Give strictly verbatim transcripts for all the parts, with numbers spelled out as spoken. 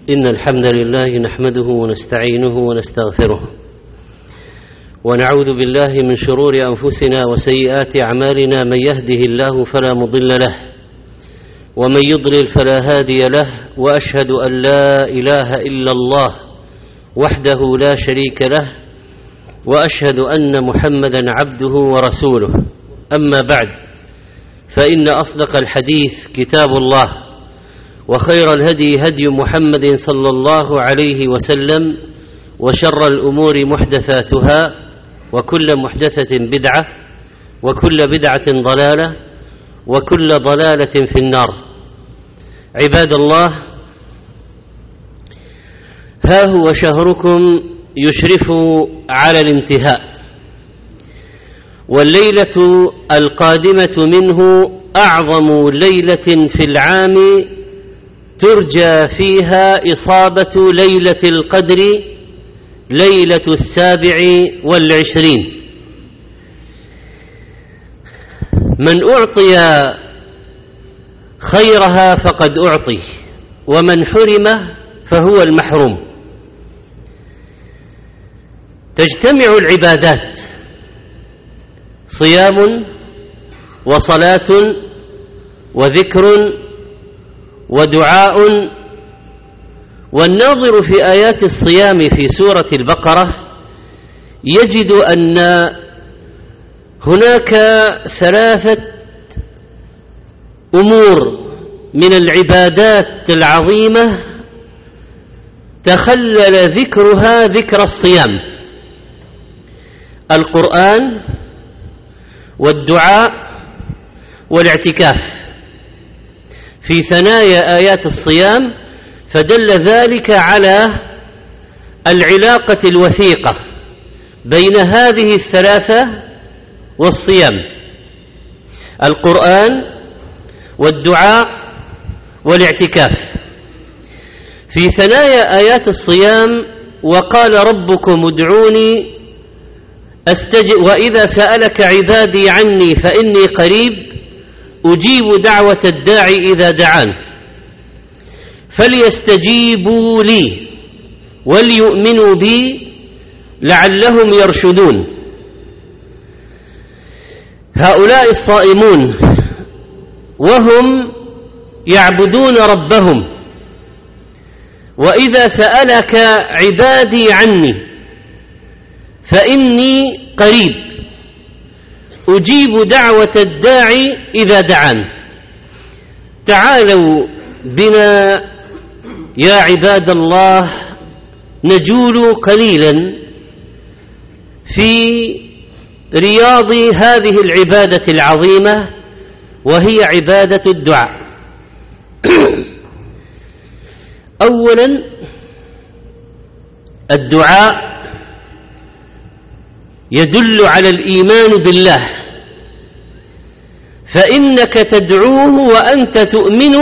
إن الحمد لله نحمده ونستعينه ونستغفره ونعوذ بالله من شرور أنفسنا وسيئات أعمالنا. من يهده الله فلا مضل له ومن يضلل فلا هادي له، وأشهد أن لا إله إلا الله وحده لا شريك له، وأشهد أن محمدا عبده ورسوله. أما بعد، فإن أصدق الحديث كتاب الله، وخير الهدي هدي محمد صلى الله عليه وسلم، وشر الأمور محدثاتها، وكل محدثة بدعة، وكل بدعة ضلالة، وكل ضلالة في النار. عباد الله، ها هو شهركم يشرف على الانتهاء، والليلة القادمة منه أعظم ليلة في العام ترجى فيها إصابة ليلة القدر، ليلة السابع والعشرين. من أعطي خيرها فقد أعطي، ومن حرم فهو المحروم. تجتمع العبادات، صيام وصلاة وذكر ودعاء. والناظر في آيات الصيام في سورة البقرة يجد أن هناك ثلاثة أمور من العبادات العظيمة تخلل ذكرها ذكر الصيام: القرآن والدعاء والاعتكاف. في ثنايا آيات الصيام فدل ذلك على العلاقة الوثيقة بين هذه الثلاثة والصيام: القرآن والدعاء والاعتكاف. في ثنايا آيات الصيام: وقال ربكم ادعوني أستجب، وإذا سألك عبادي عني فإني قريب أجيب دعوة الداعي إذا دعان فليستجيبوا لي وليؤمنوا بي لعلهم يرشدون. هؤلاء الصائمون وهم يعبدون ربهم، وإذا سألك عبادي عني فإني قريب أجيب دعوة الداعي إذا دعان. تعالوا بنا يا عباد الله نجول قليلا في رياض هذه العبادة العظيمة، وهي عبادة الدعاء. أولا، الدعاء يدل على الإيمان بالله، فإنك تدعوه وأنت تؤمن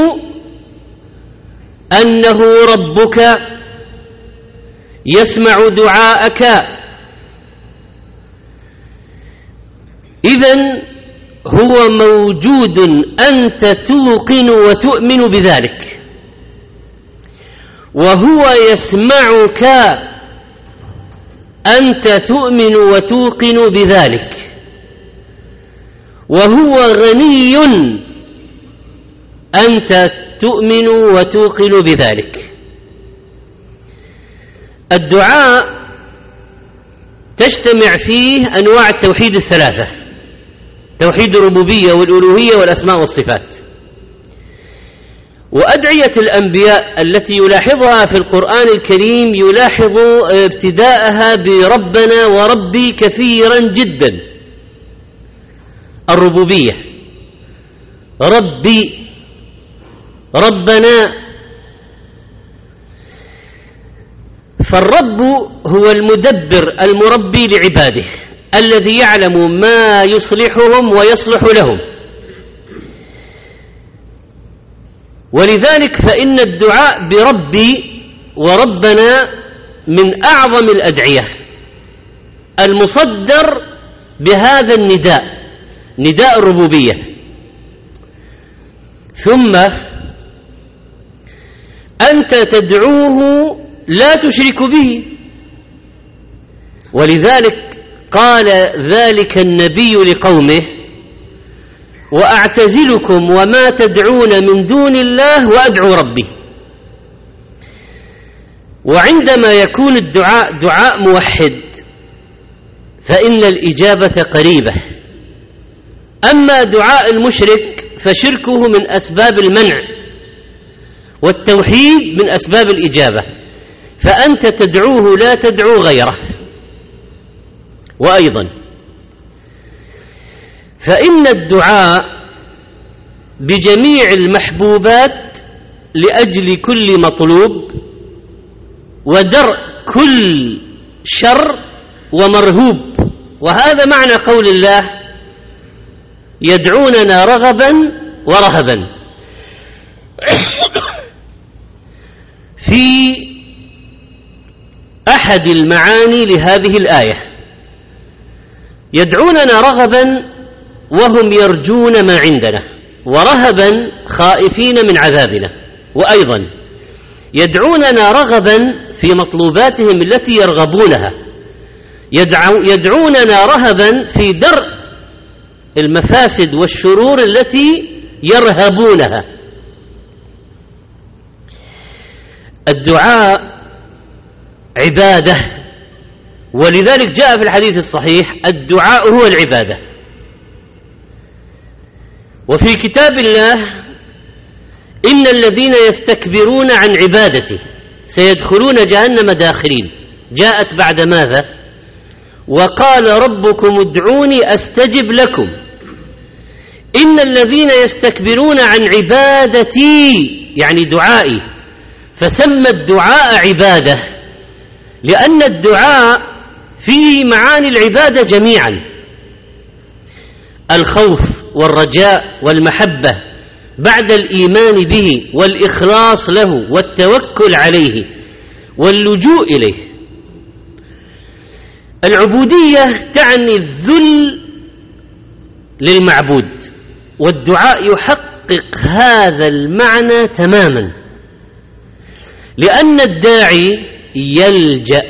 أنه ربك يسمع دعاءك. إذن هو موجود، أنت توقن وتؤمن بذلك، وهو يسمعك، أنت تؤمن وتوقن بذلك، وهو غني، أنت تؤمن وتوقن بذلك. الدعاء تجتمع فيه أنواع التوحيد الثلاثة: توحيد الربوبية والألوهية والأسماء والصفات. وأدعية الأنبياء التي يلاحظها في القرآن الكريم يلاحظ ابتداءها بربنا وربي كثيرا جدا. الربوبية، ربي، ربنا. فالرب هو المدبر المربي لعباده، الذي يعلم ما يصلحهم ويصلح لهم. ولذلك فإن الدعاء بربي وربنا من أعظم الأدعية، المصدر بهذا النداء، نداء الربوبية. ثم أنت تدعوه لا تشرك به. ولذلك قال ذلك النبي لقومه: وأعتزلكم وما تدعون من دون الله وأدعو ربي. وعندما يكون الدعاء دعاء موحد فإن الإجابة قريبة. أما دعاء المشرك فشركه من أسباب المنع، والتوحيد من أسباب الإجابة، فأنت تدعوه لا تدعو غيره. وأيضا فإن الدعاء بجميع المحبوبات لأجل كل مطلوب ودرء كل شر ومرهوب. وهذا معنى قول الله: يدعوننا رغبا ورهبا. في أحد المعاني لهذه الآية: يدعوننا رغبا وهم يرجون ما عندنا، ورهبا خائفين من عذابنا. وأيضا يدعوننا رغبا في مطلوباتهم التي يرغبونها، يدعوننا رهبا في درء المفاسد والشرور التي يرهبونها. الدعاء عبادة، ولذلك جاء في الحديث الصحيح: الدعاء هو العبادة. وفي كتاب الله: إن الذين يستكبرون عن عبادتي سيدخلون جهنم داخرين. جاءت بعد ماذا؟ وقال ربكم ادعوني أستجب لكم. إن الذين يستكبرون عن عبادتي يعني دعائي، فسمى الدعاء عبادة لأن الدعاء فيه معاني العبادة جميعا: الخوف والرجاء والمحبة بعد الإيمان به والإخلاص له والتوكل عليه واللجوء إليه. العبودية تعني الذل للمعبود، والدعاء يحقق هذا المعنى تماما، لأن الداعي يلجأ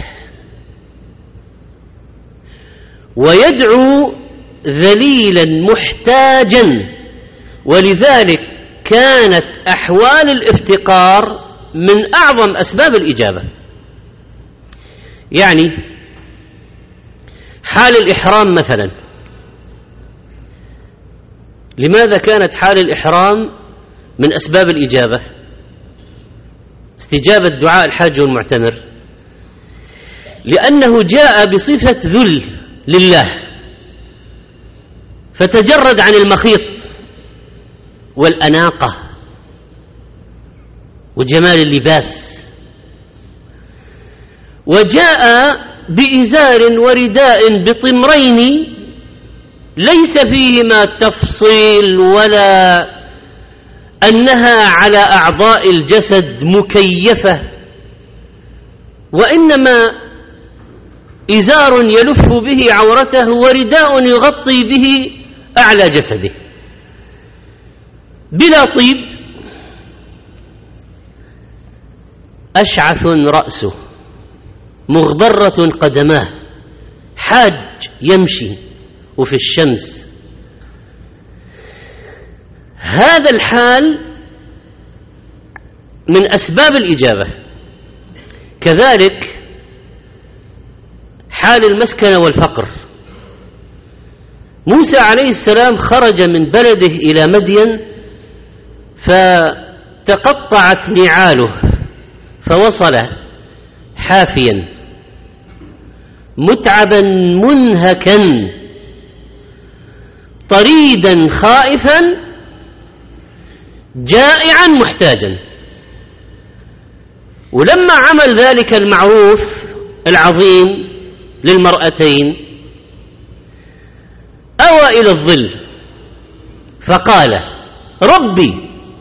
ويدعو ذليلا محتاجا. ولذلك كانت أحوال الافتقار من أعظم أسباب الإجابة. يعني حال الإحرام مثلا، لماذا كانت حال الإحرام من أسباب الإجابة، استجابة دعاء الحاج والمعتمر؟ لأنه جاء بصفة ذل لله، فتجرد عن المخيط والأناقة وجمال اللباس، وجاء بإزار ورداء بطمرين ليس فيهما تفصيل ولا أنها على أعضاء الجسد مكيفة، وإنما إزار يلف به عورته ورداء يغطي به أعلى جسده بلا طيب، أشعث رأسه مغبرة قدماه، حاج يمشي وفي الشمس. هذا الحال من أسباب الإجابة. كذلك حال المسكنة والفقر. موسى عليه السلام خرج من بلده إلى مدين فتقطعت نعاله فوصل حافيا متعبا منهكا طريدا خائفا جائعا محتاجا. ولما عمل ذلك المعروف العظيم للمرأتين أوى إلى الظل فقال: ربي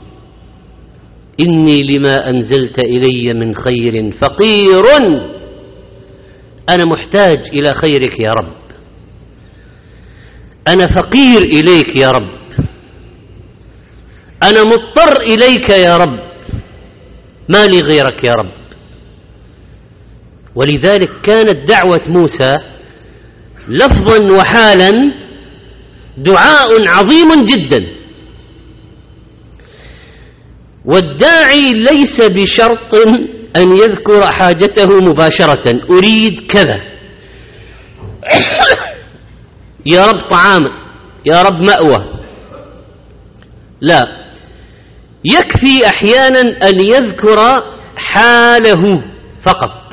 إني لما أنزلت إلي من خير فقير، أنا محتاج إلى خيرك يا رب، أنا فقير إليك يا رب، أنا مضطر إليك يا رب. ما لي غيرك يا رب. ولذلك كانت دعوة موسى لفظا وحالا دعاء عظيم جدا. والداعي ليس بشرط أن يذكر حاجته مباشرة، أريد كذا يا رب طعام، يا رب مأوى، لا، يكفي أحيانا أن يذكر حاله فقط.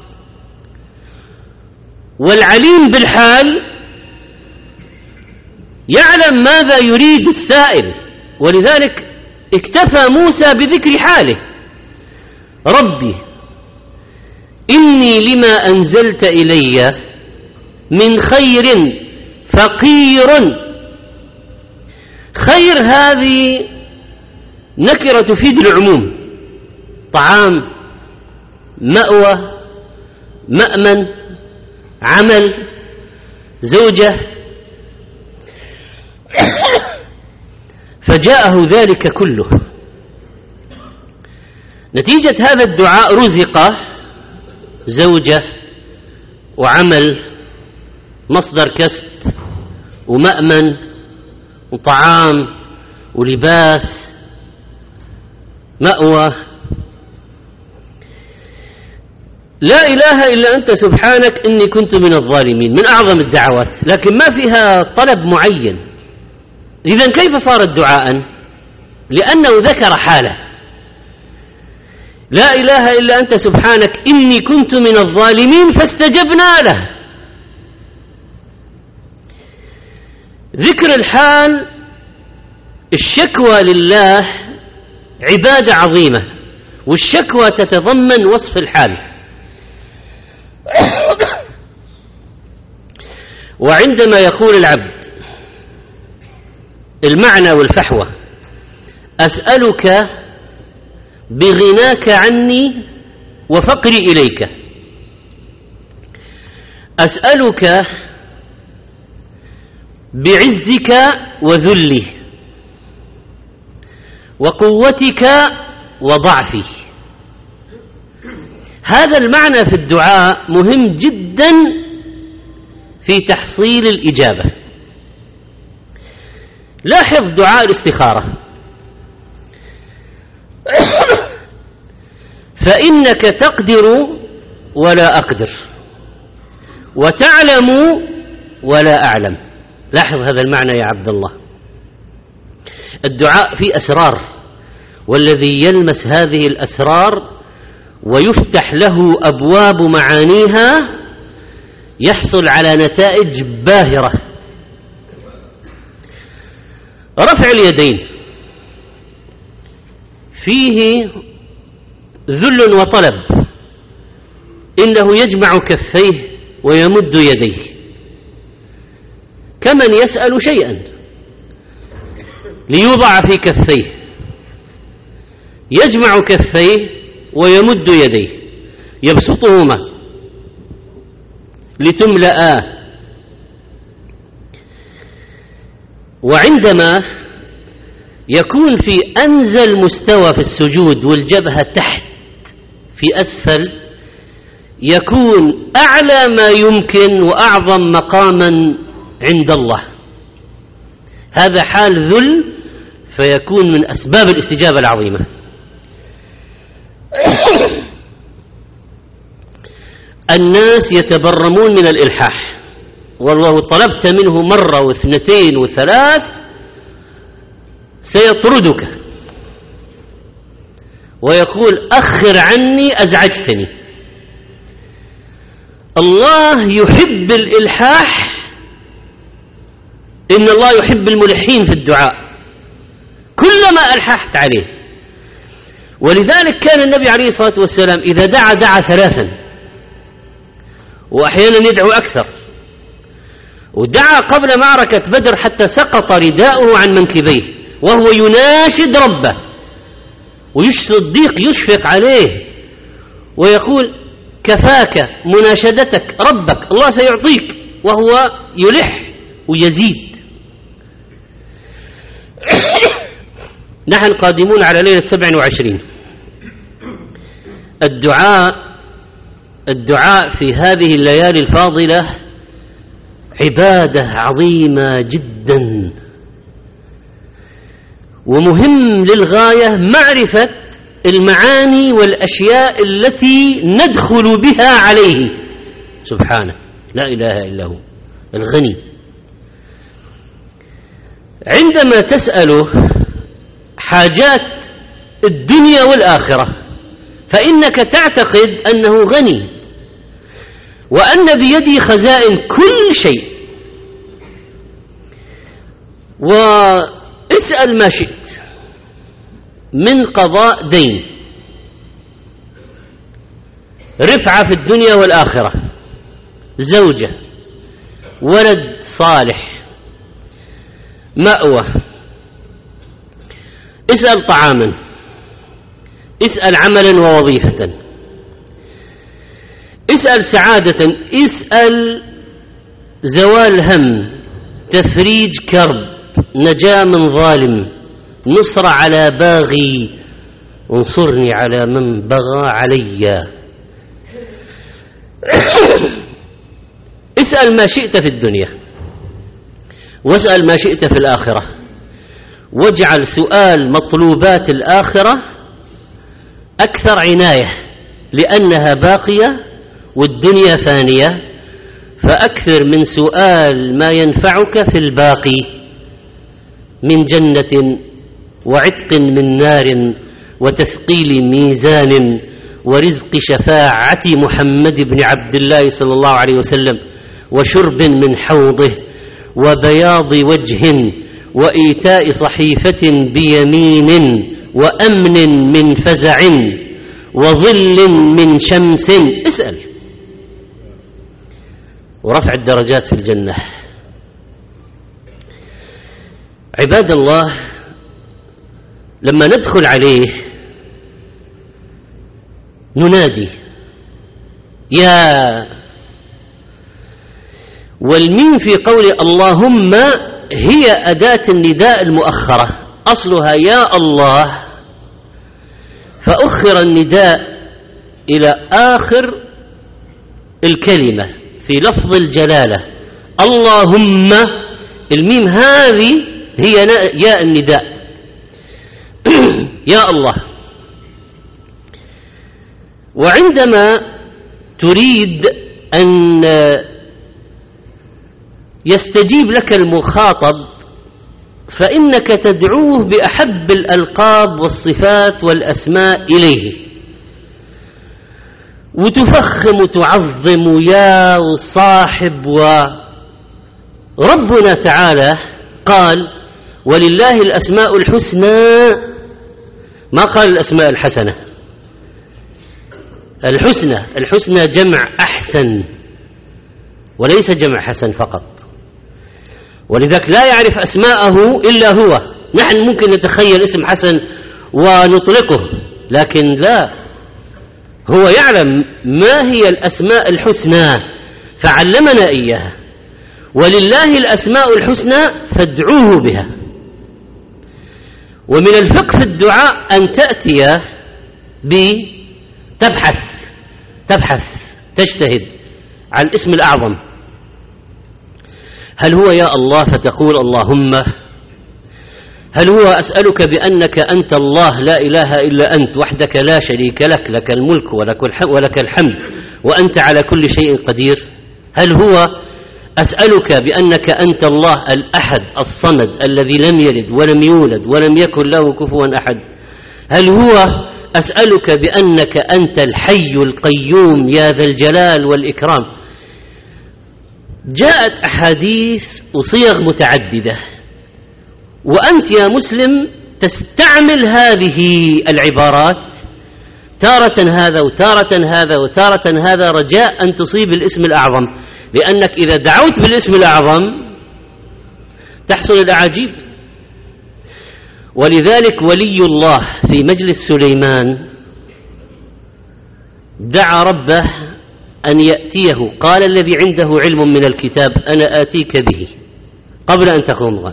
والعليم بالحال يعلم ماذا يريد السائل، ولذلك اكتفى موسى بذكر حاله: ربي إني لما أنزلت إلي من خير فقير. خير هذه نكرة تفيد العموم، طعام، مأوى، مأمن، عمل، زوجة، فجاءه ذلك كله. نتيجة هذا الدعاء رزق زوجة وعمل، مصدر كسب ومأمن وطعام ولباس، مأوى. لا إله إلا أنت سبحانك إني كنت من الظالمين، من أعظم الدعوات، لكن ما فيها طلب معين. إذن كيف صارت دعاء؟ لأنه ذكر حاله: لا إله إلا أنت سبحانك إني كنت من الظالمين فاستجبنا له. ذكر الحال، الشكوى لله عبادة عظيمة، والشكوى تتضمن وصف الحال. وعندما يقول العبد المعنى والفحوى: أسألك بغناك عني وفقري إليك، أسألك بعزك وذلي وقوتك وضعفي. هذا المعنى في الدعاء مهم جدا في تحصيل الإجابة. لاحظ دعاء الاستخارة: فإنك تقدر ولا أقدر، وتعلم ولا أعلم. لاحظ هذا المعنى يا عبد الله. الدعاء فيه أسرار، والذي يلمس هذه الأسرار ويفتح له أبواب معانيها يحصل على نتائج باهرة. رفع اليدين فيه ذل وطلب، إنه يجمع كفيه ويمد يديه كمن يسأل شيئا ليوضع في كفيه، يجمع كفيه ويمد يديه يبسطهما لتملأ. وعندما يكون في أنزل مستوى في السجود والجبهة تحت في أسفل، يكون أعلى ما يمكن وأعظم مقاما عند الله. هذا حال ذل، فيكون من أسباب الاستجابة العظيمة. الناس يتبرمون من الإلحاح، ولو طلبت منه مرة واثنتين وثلاث سيطردك ويقول: أخر عني أزعجتني. الله يحب الإلحاح، إن الله يحب الملحين في الدعاء كلما ألححت عليه. ولذلك كان النبي عليه الصلاة والسلام إذا دعا دعا ثلاثا، وأحيانا يدعو أكثر. ودعا قبل معركة بدر حتى سقط رداؤه عن منكبيه وهو يناشد ربه، والصديق يشفق عليه ويقول: كفاك مناشدتك ربك، الله سيعطيك، وهو يلح ويزيد. نحن قادمون على ليلة سبع وعشرين، الدعاء الدعاء في هذه الليالي الفاضلة عبادة عظيمة جدا، ومهم للغاية معرفة المعاني والأشياء التي ندخل بها عليه سبحانه، لا إله إلا هو الغني. عندما تسأله حاجات الدنيا والآخرة فإنك تعتقد أنه غني وأن بيده خزائن كل شيء، واسأل ما شئت من قضاء دين، رفعة في الدنيا والآخرة، زوجة، ولد صالح، مأوى، اسأل طعاما، اسأل عملا ووظيفة، اسأل سعادة، اسأل زوال هم، تفريج كرب، نجاة من ظالم، نصر على باغي، انصرني على من بغى علي. اسأل ما شئت في الدنيا واسأل ما شئت في الآخرة، واجعل سؤال مطلوبات الآخرة أكثر عناية لأنها باقية والدنيا فانية، فأكثر من سؤال ما ينفعك في الباقي من جنة وعتق من نار وتثقيل ميزان ورزق شفاعة محمد بن عبد الله صلى الله عليه وسلم وشرب من حوضه وبياض وجه وإيتاء صحيفة بيمين وأمن من فزع وظل من شمس. اسأل. ورفع الدرجات في الجنة. عباد الله، لما ندخل عليه ننادي يا، والميم في قول اللهم هي أداة النداء المؤخرة، أصلها يا الله، فأخر النداء إلى آخر الكلمة في لفظ الجلالة اللهم. الميم هذه هي يا النداء يا الله. وعندما تريد أن يستجيب لك المخاطب فإنك تدعوه بأحب الألقاب والصفات والأسماء إليه، وتفخم وتعظم يا وصاحب. وربنا تعالى قال ولله الأسماء الحسنى، ما قال الأسماء الحسنة. الحسنى الحسنى جمع أحسن وليس جمع حسن فقط، ولذلك لا يعرف أسماءه إلا هو. نحن ممكن نتخيل اسم حسن ونطلقه، لكن لا، هو يعلم ما هي الأسماء الحسنى فعلمنا إياها. ولله الأسماء الحسنى فادعوه بها. ومن الفقه في الدعاء أن تأتي بتبحث تبحث تجتهد عن الاسم الأعظم. هل هو يا الله فتقول اللهم؟ هل هو أسألك بأنك أنت الله لا إله إلا أنت وحدك لا شريك لك، لك الملك ولك الحمد وأنت على كل شيء قدير؟ هل هو أسألك بأنك أنت الله الأحد الصمد الذي لم يلد ولم يولد ولم يكن له كفوا أحد؟ هل هو أسألك بأنك أنت الحي القيوم يا ذا الجلال والإكرام؟ جاءت أحاديث وصيغ متعددة، وأنت يا مسلم تستعمل هذه العبارات تارة هذا وتارة هذا وتارة هذا رجاء أن تصيب الاسم الأعظم، لأنك إذا دعوت بالاسم الأعظم تحصل الأعاجيب. ولذلك ولي الله في مجلس سليمان دعا ربه أن يأتيه، قال الذي عنده علم من الكتاب أنا آتيك به قبل أن تقوم غد.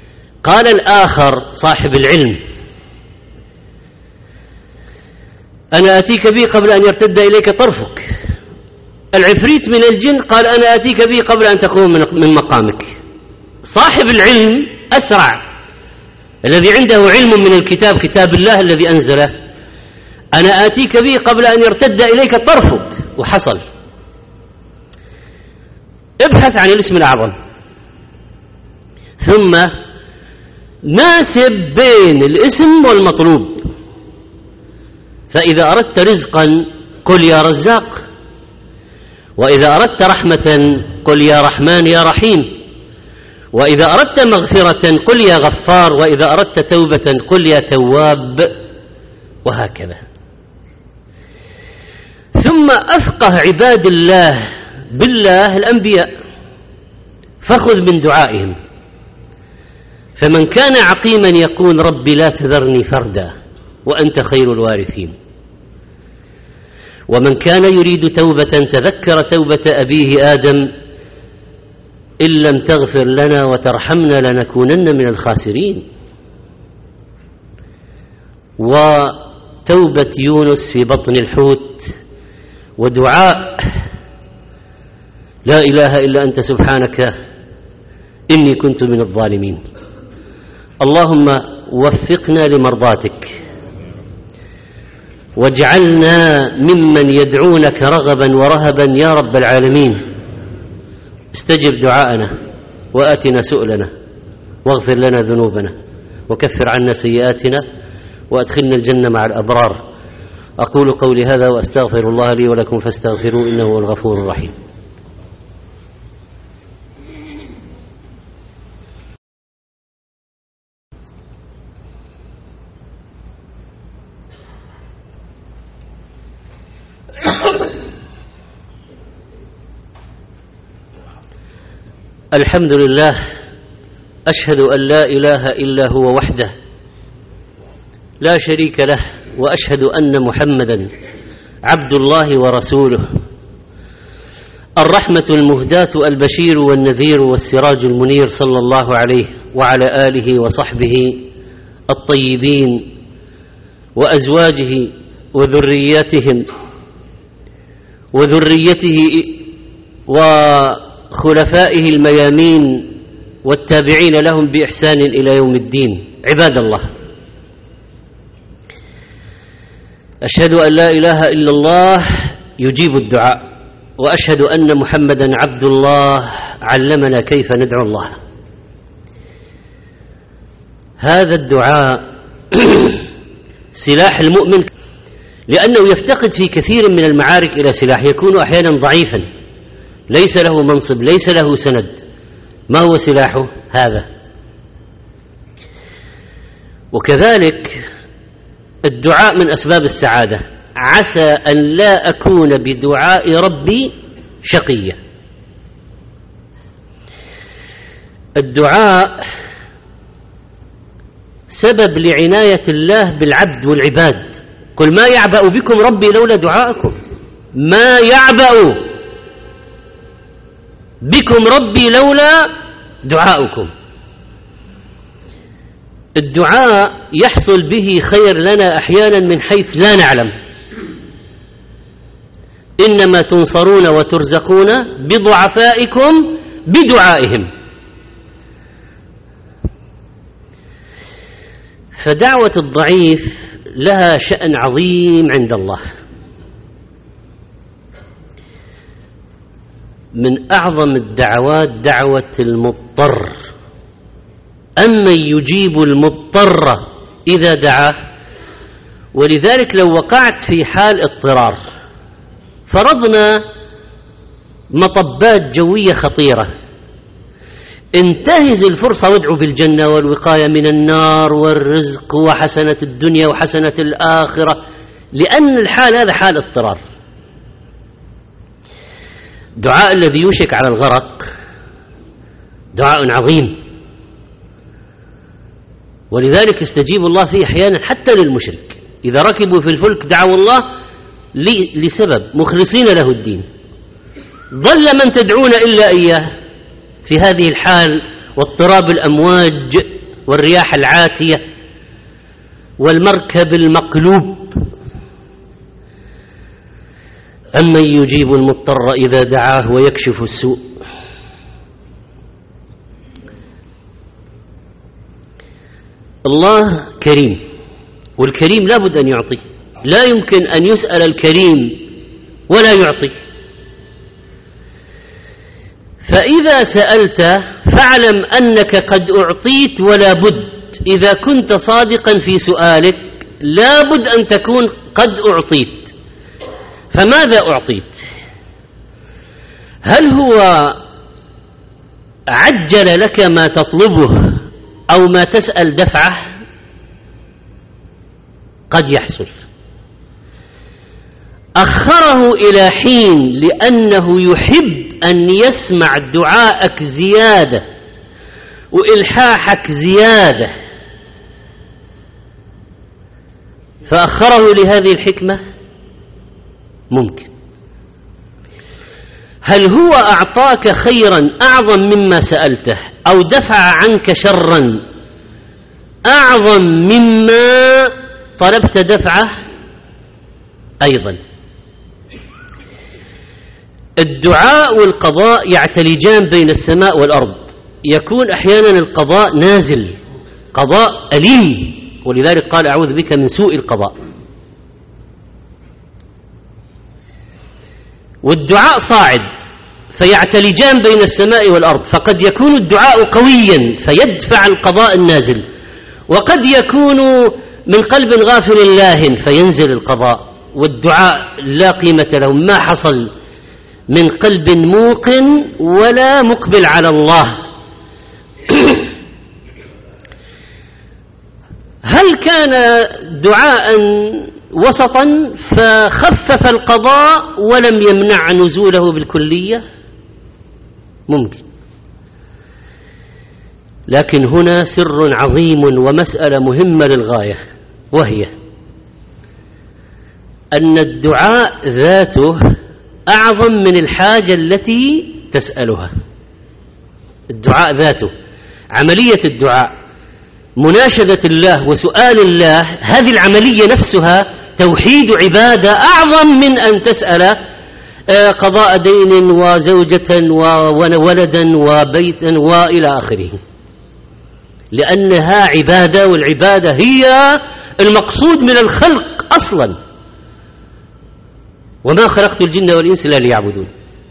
قال الآخر صاحب العلم أنا آتيك به قبل أن يرتد إليك طرفك. العفريت من الجن قال أنا آتيك به قبل أن تقوم من مقامك. صاحب العلم أسرع، الذي عنده علم من الكتاب، كتاب الله الذي أنزله، أنا آتيك به قبل أن يرتد إليك طرفك، وحصل. ابحث عن الاسم الأعظم، ثم ناسب بين الاسم والمطلوب. فإذا أردت رزقا قل يا رزاق، وإذا أردت رحمة قل يا رحمن يا رحيم، وإذا أردت مغفرة قل يا غفار، وإذا أردت توبة قل يا تواب، وهكذا. ثم أفقه عباد الله بالله الأنبياء، فخذ من دعائهم. فمن كان عقيما يقول ربي لا تذرني فردا وأنت خير الوارثين. ومن كان يريد توبة تذكر توبة أبيه آدم إن لم تغفر لنا وترحمنا لنكونن من الخاسرين. وتوبة يونس في بطن الحوت، ودعاء لا إله إلا أنت سبحانك إني كنت من الظالمين. اللهم وفقنا لمرضاتك، واجعلنا ممن يدعونك رغبا ورهبا يا رب العالمين. استجب دعاءنا وآتنا سؤلنا، واغفر لنا ذنوبنا، وكفر عنا سيئاتنا، وأدخلنا الجنة مع الأبرار. أقول قولي هذا وأستغفر الله لي ولكم فاستغفروه إنه هو الغفور الرحيم. الحمد لله، أشهد أن لا إله إلا هو وحده لا شريك له، وأشهد أن محمدا عبد الله ورسوله، الرحمة المهداة البشير والنذير والسراج المنير، صلى الله عليه وعلى آله وصحبه الطيبين وأزواجه وذرياتهم وذريته وخلفائه الميامين والتابعين لهم بإحسان إلى يوم الدين. عباد الله، أشهد أن لا إله إلا الله يجيب الدعاء، وأشهد أن محمدا عبد الله علمنا كيف ندعو الله. هذا الدعاء سلاح المؤمن، لأنه يفتقد في كثير من المعارك إلى سلاح، يكون أحيانا ضعيفا، ليس له منصب، ليس له سند. ما هو سلاحه؟ هذا. وكذلك الدعاء من أسباب السعادة. عسى أن لا أكون بدعاء ربي شقيا. الدعاء سبب لعناية الله بالعبد والعباد. قل ما يعبأ بكم ربي لولا دعاءكم، ما يعبأ بكم ربي لولا دعاؤكم. الدعاء يحصل به خير لنا أحيانا من حيث لا نعلم. إنما تنصرون وترزقون بضعفائكم بدعائهم. فدعوة الضعيف لها شأن عظيم عند الله. من أعظم الدعوات دعوة المضطر. أمن يجيب المضطر إذا دعاه. ولذلك لو وقعت في حال اضطرار، فرضنا مطبات جوية خطيرة، انتهز الفرصة وادعو بالجنة والوقاية من النار والرزق وحسنة الدنيا وحسنة الآخرة، لأن الحال هذا حال اضطرار. دعاء الذي يوشك على الغرق دعاء عظيم، ولذلك يستجيب الله فيه أحيانا حتى للمشرك. إذا ركبوا في الفلك دعوا الله لسبب مخلصين له الدين. ضل من تدعون إلا إياه في هذه الحال، واضطراب الأمواج والرياح العاتية والمركب المقلوب. أمن يجيب المضطر إذا دعاه ويكشف السوء. الله كريم، والكريم لا بد أن يعطي، لا يمكن أن يسأل الكريم ولا يعطي. فإذا سألت فاعلم أنك قد أعطيت ولا بد، إذا كنت صادقا في سؤالك لا بد أن تكون قد أعطيت. فماذا أعطيت؟ هل هو عجل لك ما تطلبه أو ما تسأل دفعه؟ قد يحصل. أخره إلى حين لأنه يحب أن يسمع دعاءك زيادة وإلحاحك زيادة، فأخره لهذه الحكمة. ممكن. هل هو أعطاك خيرا أعظم مما سألته أو دفع عنك شرا أعظم مما طلبت دفعه؟ أيضا. الدعاء والقضاء يعتلجان بين السماء والأرض. يكون أحيانا القضاء نازل، قضاء أليم، ولذلك قال أعوذ بك من سوء القضاء. والدعاء صاعد فيعتلجان بين السماء والأرض، فقد يكون الدعاء قويا فيدفع القضاء النازل، وقد يكون من قلب غافل لاهٍ فينزل القضاء، والدعاء لا قيمة له، ما حصل من قلب موقن ولا مقبل على الله. هل كان دعاء وسطا فخفف القضاء ولم يمنع نزوله بالكلية؟ ممكن. لكن هنا سر عظيم ومسألة مهمة للغاية، وهي أن الدعاء ذاته أعظم من الحاجة التي تسألها. الدعاء ذاته، عملية الدعاء، مناشدة الله وسؤال الله، هذه العملية نفسها توحيد عبادة أعظم من أن تسأل قضاء دين وزوجة وولدا وبيتا وإلى آخره، لأنها عبادة، والعبادة هي المقصود من الخلق أصلا. وما خلقت الجن والإنس إلا ليعبدون.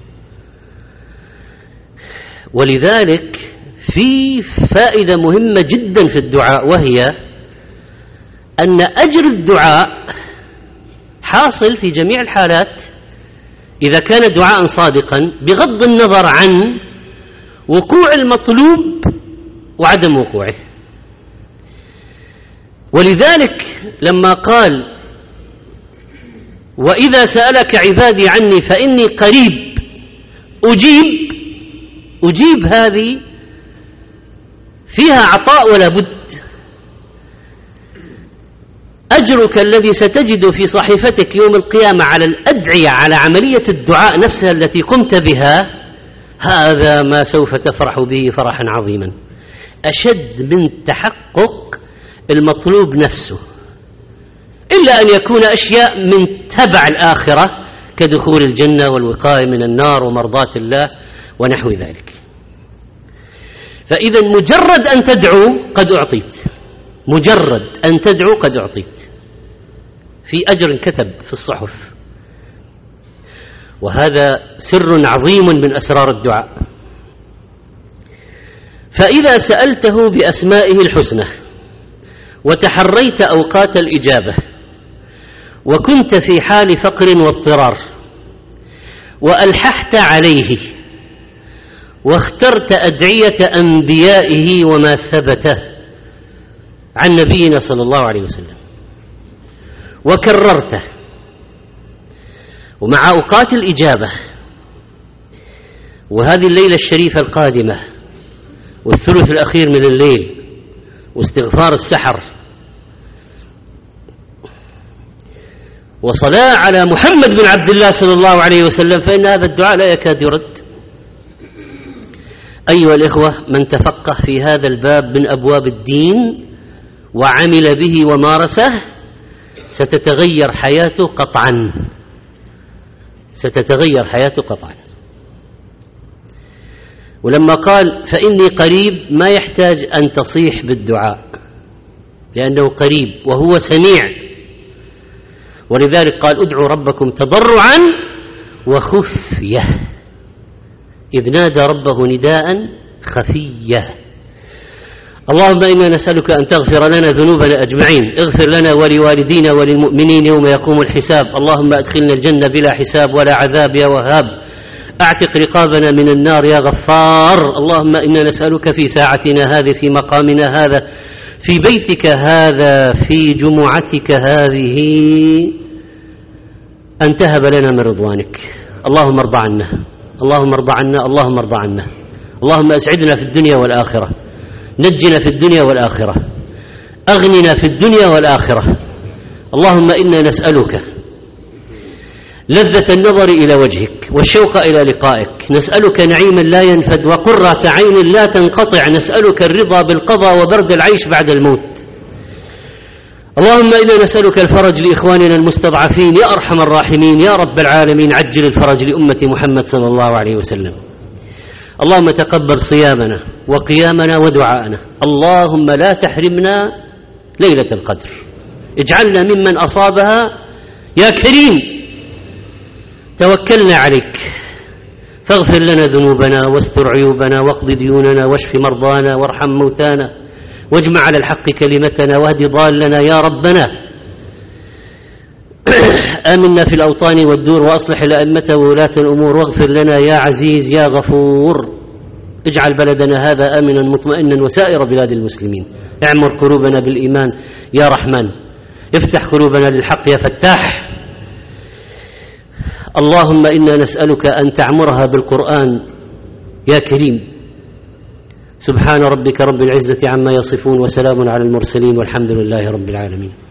ولذلك في فائدة مهمة جدا في الدعاء، وهي أن أجر الدعاء حاصل في جميع الحالات إذا كان دعاء صادقا، بغض النظر عن وقوع المطلوب وعدم وقوعه. ولذلك لما قال وإذا سألك عبادي عني فإني قريب أجيب، أجيب هذه فيها عطاء ولا بد. أجرك الذي ستجد في صحيفتك يوم القيامة على الأدعية، على عملية الدعاء نفسها التي قمت بها، هذا ما سوف تفرح به فرحا عظيما، أشد من تحقق المطلوب نفسه، إلا أن يكون أشياء من تبع الآخرة كدخول الجنة والوقاية من النار ومرضاة الله ونحو ذلك. فإذا مجرد أن تدعو قد أعطيت، مجرد أن تدعو قد أعطيت، في أجر كتب في الصحف. وهذا سر عظيم من أسرار الدعاء. فإذا سألته بأسمائه الحسنى وتحريت أوقات الإجابة وكنت في حال فقر واضطرار وألححت عليه واخترت أدعية أنبيائه وما ثبت عن نبينا صلى الله عليه وسلم وكررته، ومع أوقات الإجابة، وهذه الليلة الشريفة القادمة والثلث الأخير من الليل واستغفار السحر وصلاة على محمد بن عبد الله صلى الله عليه وسلم، فإن هذا الدعاء لا يكاد يرد. أيها الإخوة، من تفقه في هذا الباب من أبواب الدين وعمل به ومارسه ستتغير حياته قطعا، ستتغير حياته قطعا. ولما قال فإني قريب ما يحتاج أن تصيح بالدعاء لأنه قريب وهو سميع، ولذلك قال ادعوا ربكم تضرعا وخفية إذ نادى ربه نداء خفية. اللهم إنا نسألك أن تغفر لنا ذنوبنا أجمعين، اغفر لنا ولوالدينا وللمؤمنين يوم يقوم الحساب. اللهم أدخلنا الجنة بلا حساب ولا عذاب يا وهاب، أعتق رقابنا من النار يا غفار. اللهم إنا نسألك في ساعتنا هذه، في مقامنا هذا، في بيتك هذا، في جمعتك هذه، أن تهب لنا من رضوانك. اللهم ارضى عنا، اللهم ارضى عنا، اللهم ارضى عنا. اللهم أسعدنا في الدنيا والآخرة، نجنا في الدنيا والآخرة، أغننا في الدنيا والآخرة. اللهم إنا نسألك لذة النظر إلى وجهك والشوق إلى لقائك، نسألك نعيما لا ينفد وقرة عين لا تنقطع، نسألك الرضا بالقضاء وبرد العيش بعد الموت. اللهم إنا نسألك الفرج لإخواننا المستضعفين يا أرحم الراحمين يا رب العالمين، عجل الفرج لأمة محمد صلى الله عليه وسلم. اللهم تقبل صيامنا وقيامنا ودعاءنا. اللهم لا تحرمنا ليلة القدر، اجعلنا ممن أصابها يا كريم. توكلنا عليك، فاغفر لنا ذنوبنا واستر عيوبنا واقض ديوننا واشف مرضانا وارحم موتانا واجمع على الحق كلمتنا واهد ضالنا يا ربنا. آمنا في الأوطان والدور وأصلح الأئمة وولاة الأمور، واغفر لنا يا عزيز يا غفور. اجعل بلدنا هذا آمنا مطمئنا وسائر بلاد المسلمين. اعمر قلوبنا بالإيمان يا رحمن، افتح قلوبنا للحق يا فتاح. اللهم إنا نسألك أن تعمرها بالقرآن يا كريم. سبحان ربك رب العزة عما يصفون وسلام على المرسلين والحمد لله رب العالمين.